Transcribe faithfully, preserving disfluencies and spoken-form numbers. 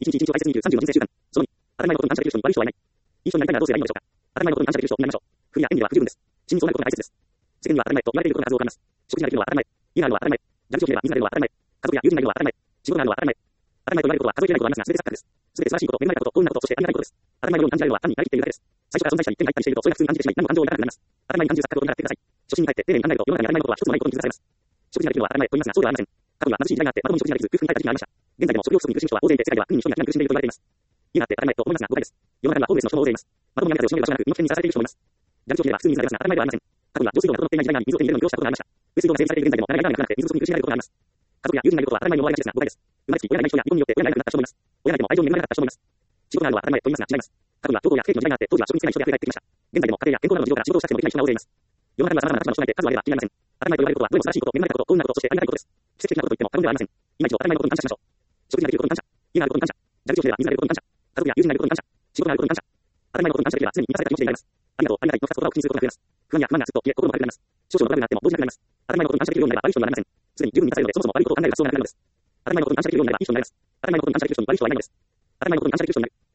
いちにちいちにちを排泄にじゅう、さんじゅうの人生習慣。そのに、当たり前のことに感謝できる人に悪い人はいない。いい人になりたいならどうすればいいのでしょうか。当たり前のことに感謝できる人を見ましょう。不利や演技では不十分です。真にそうなることが大切です。世間には当たり前と言われていることが数多くあります。食事ができるのは当たり前。家があるのは当たり前。蛇口をひねれば水が出るのは当たり前。家族や友人がいるのは当たり前。仕事があるのは当たり前。当たり前と言われることは数えきれないことがありますが、全て錯覚です。全て素晴らしいこと、恵まれたこと、幸運なこと、そしてありがたいことです。当たり前のように感じられるのは単になりきっているだけです。最初から存在したり、手に入ったりしていると、それが普通に感じてしまい、何も感情を抱かなくなります。当たり前に感じる錯覚を疑ってください。初心に帰って丁寧に考えると、世の中に当たり前のことは一つもないことに気づかされます。食事ができるのは当たり前と言いますが、そうではありません。過去には貧しい時代があって、まともに食事ができず、空腹に耐えた時期がありました。現在でも食料不足に苦しむ人は大勢いて、世界では国に一人が避難苦しんでいると言われています。家があって当たり前と思いますが、誤解です。世の中にはホームレスの人も大勢います。まともに何かをしのげる場所がなく、身の危険にさらされている人もいます。蛇口をひねれば普通に水が出ますが、当たり前ではありません。過去には上水道が整っていない時代があり、水を手に入れるのに苦労したことがありました。上水道が整備されている現在でも、流れがなくなって水不足に苦しめられることがあります。家族や友人がいることは当たり前に思われがちですが、誤解です。生まれつき親がいない人や離婚によって親がいなくなった人もいます。親がいても愛情に恵まれなかった人もいます。仕事があるのは当たり前と言いますが違います。過去には教皇や兵器の時代があって、当時は職に就けない人で溢れ返ってきました。現在でも家庭や健康などの事情から仕事をしたくてもできない人が大勢います。世の中には様々な立場の人がいて、数はあれば気になりません。当たり前と言われることは、どれも素晴らしいこと、恵まれたこと、幸運なこと、そしてありがたいことです。奇跡的なことと言っても過言ではありません。今一度当たり前のことに感謝しましょう。食事ができることに感謝。家があることに感謝。蛇口をひねれば水が出ることに感謝。家族や友人がいることに感謝。仕事があることに感謝。当たり前のことに感謝できれば、常に満たされた気持ちでいられます。ありがとう、ありがたいのふたつ言葉を口にすることが増えます。不安や不満がずっと消え、心も軽くなります。少々のトラブルがあっても動じなくなります。当たり前のことに感謝できるようになれば悪い人にはなりません。すでに十分満たされるので、そもそも悪いことを考える発想がなくなるのです。当たり前のことに感謝できるようになればいい人になれます。当たり前のことに感謝できる人に悪い人はいないのです。当たり前のことに感謝できる人になる。